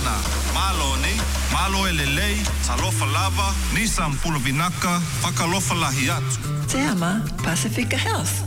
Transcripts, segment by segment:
Ana, malo ni, malo elelei, salofa lava, Nissan pulavinaka, whakalofa lahi atu. Te ama Pacifica Health.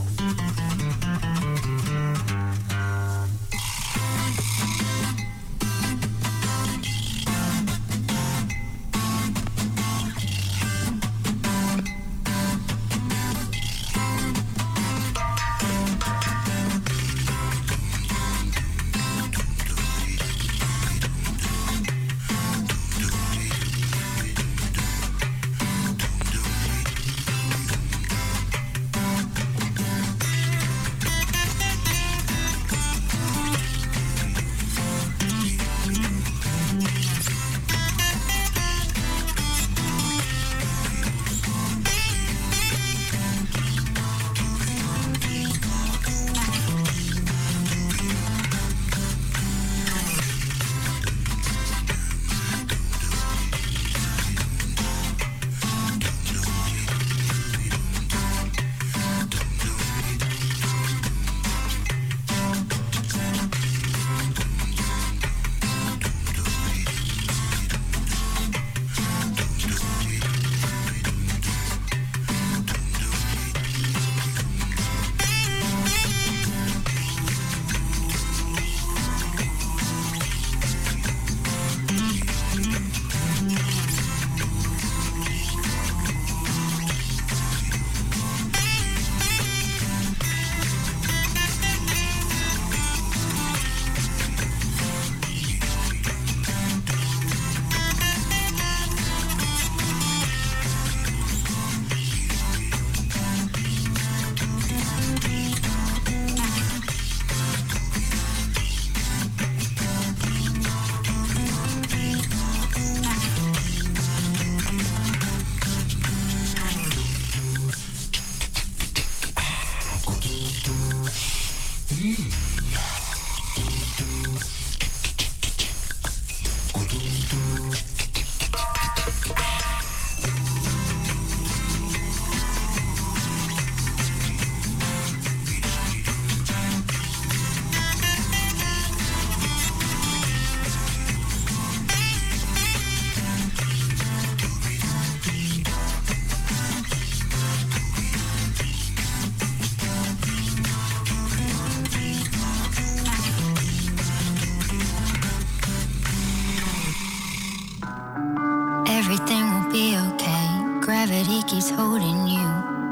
keeps holding you.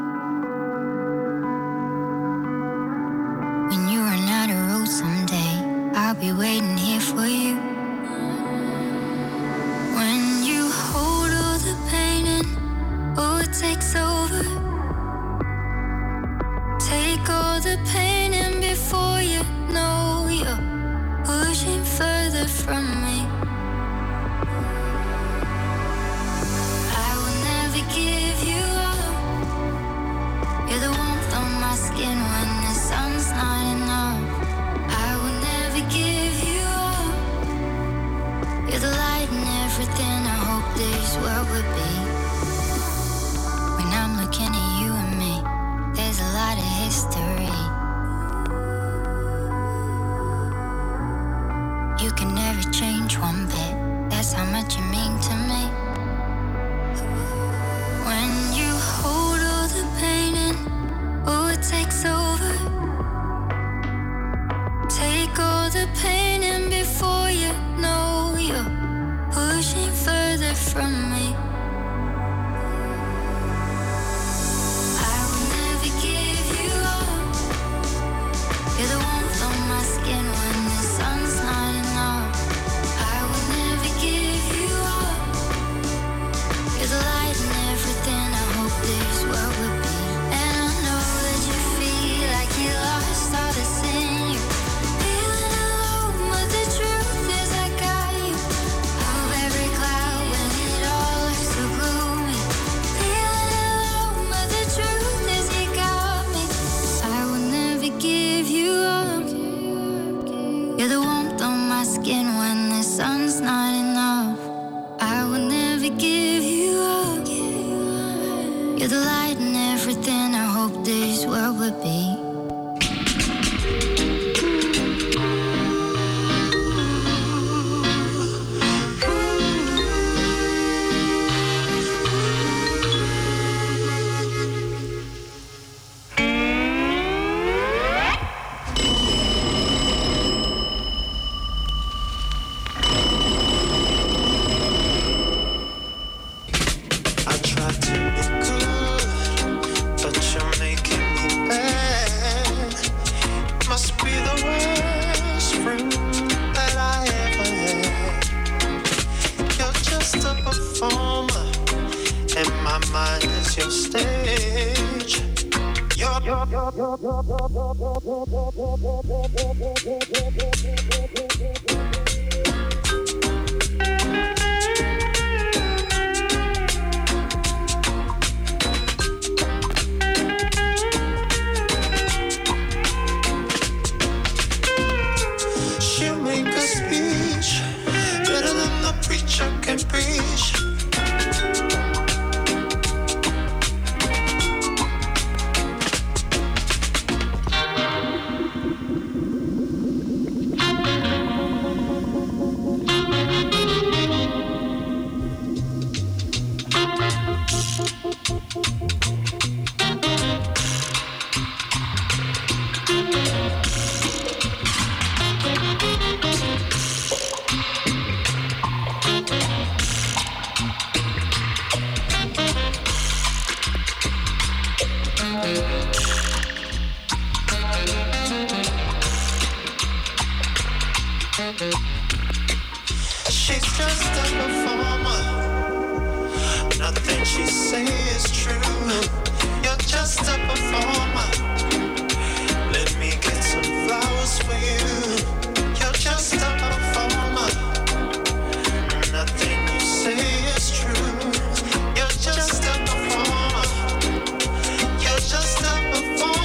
When you run out of road someday, I'll be waiting here for you. When you hold all the pain and oh, it takes over. Take all the pain and before you know you're pushing further from me. Skin when the sun's not enough. I will never give you up. You're the light in everything I hope this world would be. When I'm looking at you and me, there's a lot of history. You can never change one bit. That's how much you mean to me. When you hold all the pain and oh, it takes over. Take all the pain and before you know you're pushing further from me. I will never give you up. You're the warmth on my skin when the sun's not enough. I will never give you up. You're the light in everything I hope this world would be. You lost all the sin, you're feeling alone, but the truth is I got you. Of every cloud when it all looks so gloomy. Feeling alone, but the truth is you got me. I will never give you up. You're the warmth on my skin when the sun's not enough. I will never give you up. You're the light in everything I hope this world would be. She'll make a speech better than the preacher can preach. She's just a performer. Nothing she say is true. You're just a performer. Let me get some flowers for you. You're just a performer. Nothing you say is true. You're just a performer. You're just a performer.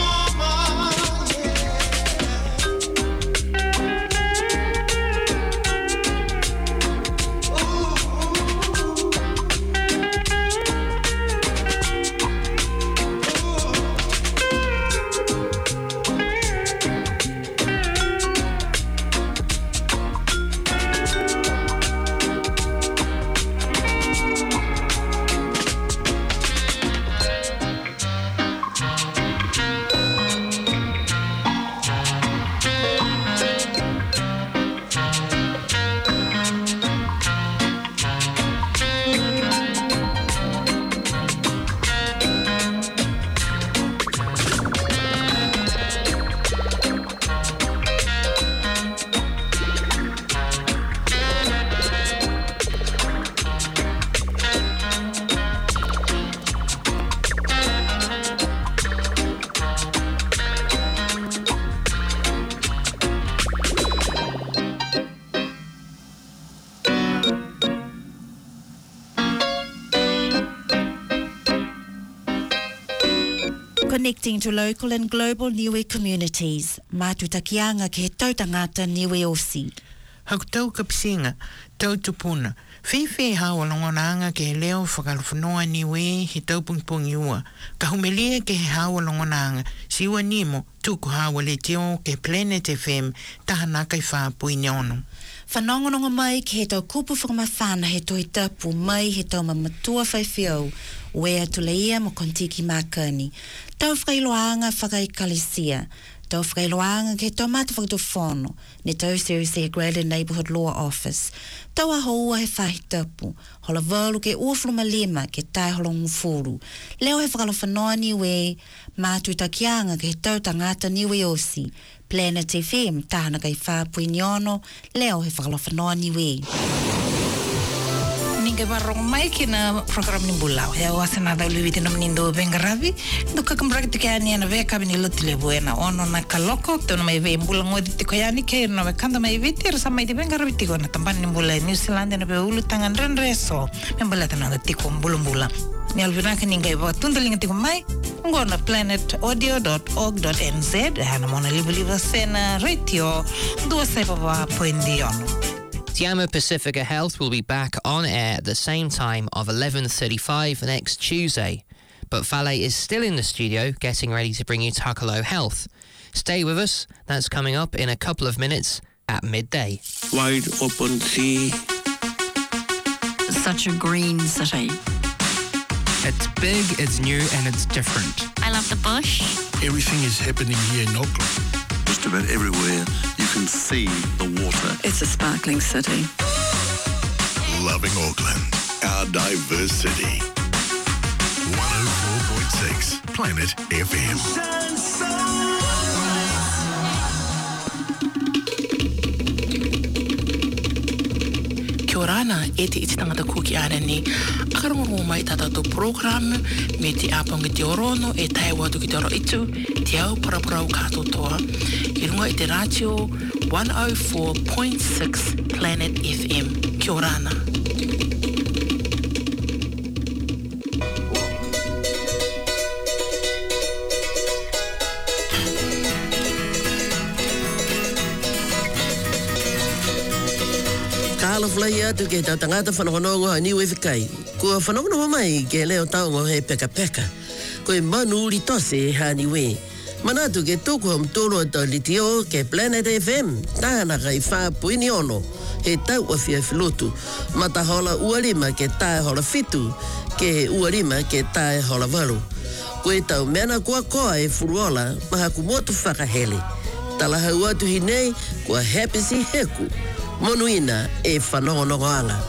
Connecting to local and global Niue communities, Matutakianga ke tau tangata Niue Osi. Hautau kapisinga, tau tupuna. Whewhe hawa longonanga ke leo whakalofonoa Niue he tau pungpungi ua. Ka humelia ke he hawa longonanga, siwa nimo tuku hawa le teo ke Planet FM tahanaka I whapui nyono. Whanongononga mai ke he tau kupu whakamawhana he toi tapu mai he tau mamatua whaiwhiau wea tuleia mo kontiki makani. Tau whakailoanga whakaikalisia. Tau whakailoanga ke tau mata whakatofono ne tau Seriously Graded Neighbourhood Law Office. Tau aho ua he whahi tapu. Hola walu ke uafluma lima ke tai holongu furu. Leo he whakalowhanoa Niue Matutakianga ke he tau tangata Niue Osi. Planet FM tahana kai whapui niono, leo he whakalowhanoa Niue. Ninga barong mai kina program ni bulau. Ya wasana da luwiti nom nindo bengaravi. Ndo kakambraki tike ani ana veka bini lotile buena. Ono na kaloko, tono mai ve mbula ngodi tiko yani ke no me kanda mai viti rasa mai de bengaravi tiko na tambani mbula New Zealand na be ulu tangan renreso. Mbula tana tiko mbula. Ni alvina ka ninga iba tundalinga tiko mai. Ngona planetaudio.org.nz hana mona liba sena radio dua saipa poindi ono. Tiama Pacifica Health will be back on air at the same time of 11:35 next Tuesday. But Fale is still in the studio getting ready to bring you Takalo Health. Stay with us, that's coming up in a couple of minutes at midday. Wide open sea. Such a green city. It's big, it's new, and it's different. I love the bush. Everything is happening here in Auckland. Just about everywhere you can see the water. It's a sparkling city. Loving Auckland, our diverse city. 104.6 Planet FM. Kia ora, Ana e te iti tangata kuki ana ni. Akarongo mai tata to program me te apong te orono e tai watu ki te oro itu te au paraparau kato toa. I runga i te radio 104.6 Planet FM. Kia ora ana. Kala flai atu ke tau tangata whanongonongo a niu e whikai. Kua whanongonongo mai ke leo taongo he peka peka. Koe manu uri tose ha niwe. Manatu ke toko am tolo tau litio ke Planet FM. Tāna kai wha puini ono. He tau a fia filotu. Mata hola uarima ke tae hola fitu. Ke uarima ke tae hola walu. Koe tau mena kua koa e furuola maha kumotu whakahele. Tala hau atu hinei kua happy si heku. Monuina e whanongonongoanga.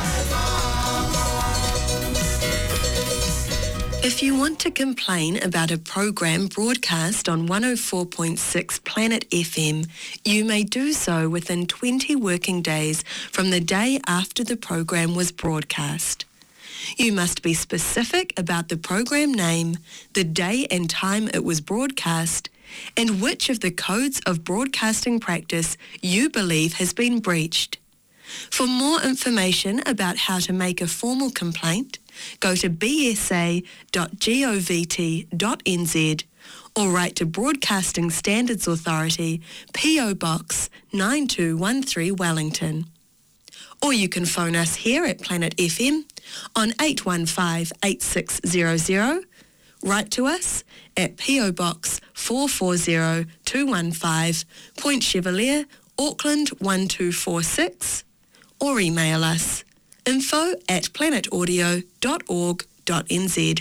If you want to complain about a program broadcast on 104.6 Planet FM, you may do so within 20 working days from the day after the program was broadcast. You must be specific about the program name, the day and time it was broadcast, and which of the codes of broadcasting practice you believe has been breached. For more information about how to make a formal complaint, go to bsa.govt.nz or write to Broadcasting Standards Authority, PO Box 9213 Wellington. Or you can phone us here at Planet FM on 815 8600. Write to us at PO Box 440215, Point Chevalier, Auckland 1246, or email us info@planetaudio.org.nz.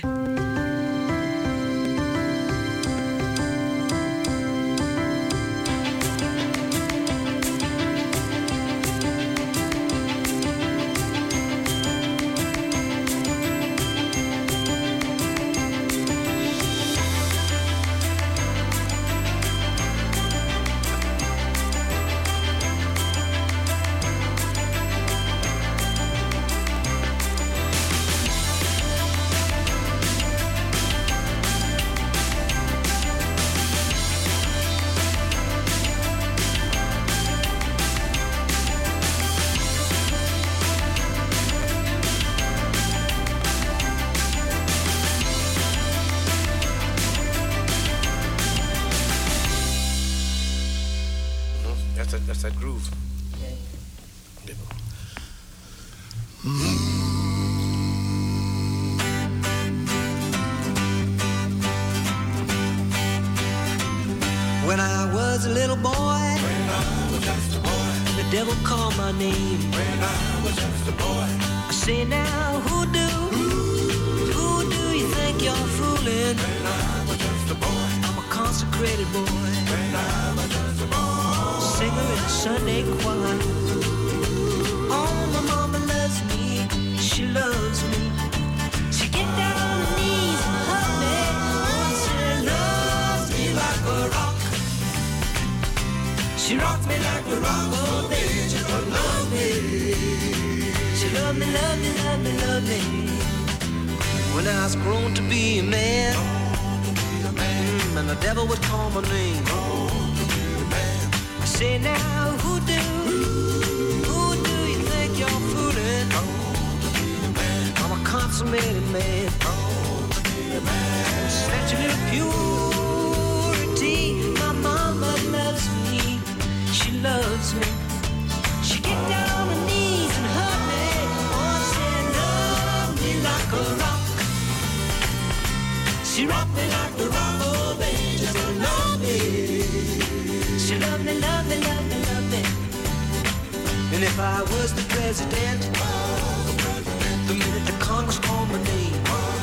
That's that groove. When I was a little boy, the devil called my name. When I was just a boy, I say now, who do you think you're fooling? When I was just a boy, I'm a consecrated boy. When I was just a boy, singer in the Sunday choir. Oh, my mama loves me, she loves me. She get down on her knees and hug me. Oh, she loves me like a rock. She rocks me like a rock, oh baby, she don't love me. She love me, love me, love me, love me. When I was grown to be a man, and the devil would call my name. I say now, who do you think you're fooling? I'm a consummated man. Statue of purity, my mama loves me. She loves me. She get down on her knees and hug me. Oh, she love me like a rock. She rock me like a rock. Oh, baby, she love me. She love me, love me, love me, love me. And if I was the president, the minute the Congress called my name,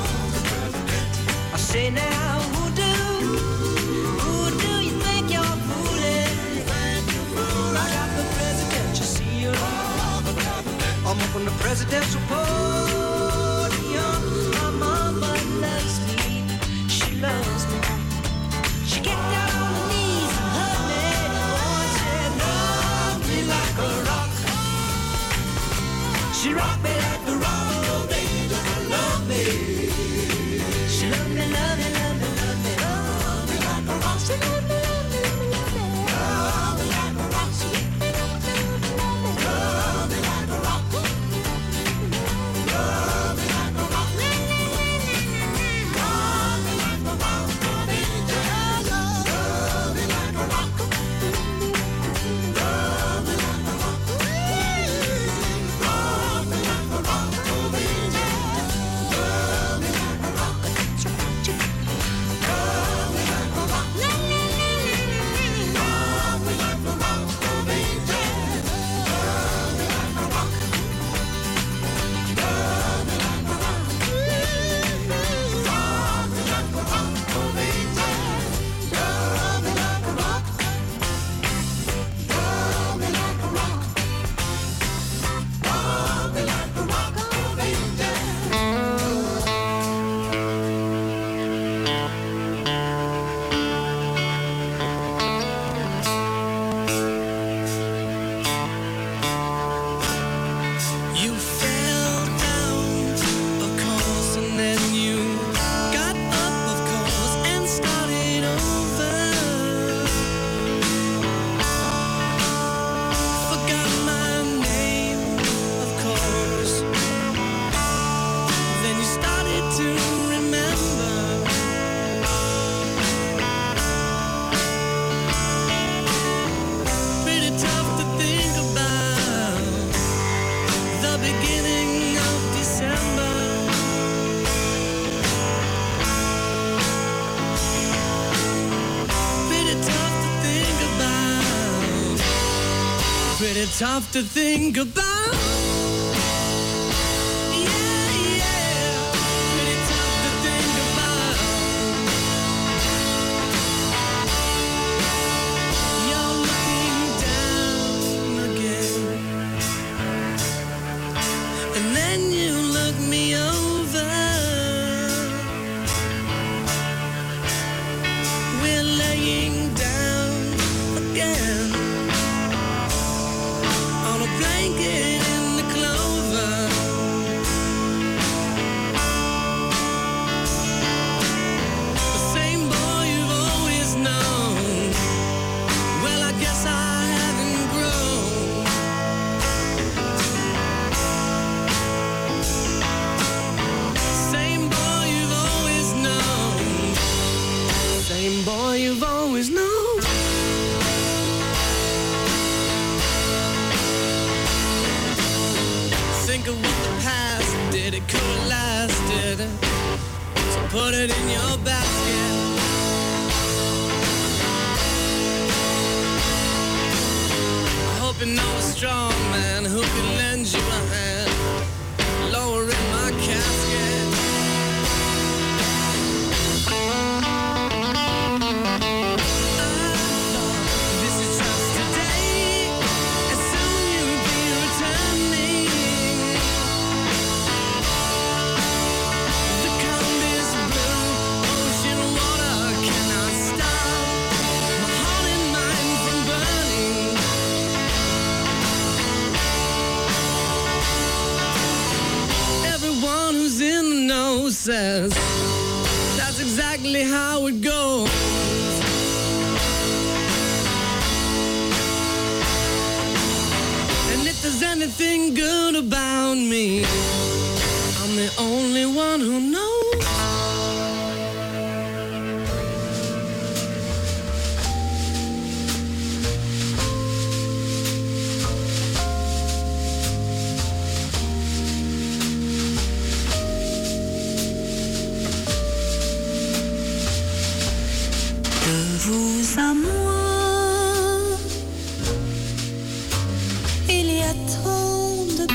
I say now, who do you think you're fooling? I got the presidential seal. I'm up on the presidential podium. My mama loves me. She loves me. She get down on her knees and hug me. Oh, she loves me like a rock. She She rocked me like the rock of angels that love me. She loved me, loved me, loved me, loved me. Love me like a rock. She loved me, loved me, loved me, loved me. Love me like a rock. She loved me, loved me, loved me, loved me. Love me like a rock. Love me like a rock. Love me like a rock of angels. Love me like a rock. Love me like a rock. Love me like a rock of angels. Love me like a rock. Love me like a rock. Love me like a rock of angels. Love me like a rock. Love me like a rock. Love me like a rock of angels. Love me like a rock. Love me like a rock. Love me like a rock of angels. You fell down, of course, and then you got up, of course, and started over. Forgot my name, of course. Then you started to remember. Pretty tough to think about. The beginning of December. Pretty tough to think about. Pretty tough to think about. Yeah, yeah. Pretty tough to think about. You're looking down again. And then you look me over. We're laying down again on a blanket in the clover. The same boy you've always known. Well, I guess I haven't grown. Same boy you've always known. Same boy you've always known. Think of what the past did, it could have lasted. So put it in your basket. I hope you know a strong man who can lend you a hand, lowering my casket. This is just today, and soon you'll be returning. The calm is blue, ocean water cannot stop my heart and mind from burning. Everyone who's in the know says that's exactly how it goes. And if there's anything good about me, I'm the only one who knows.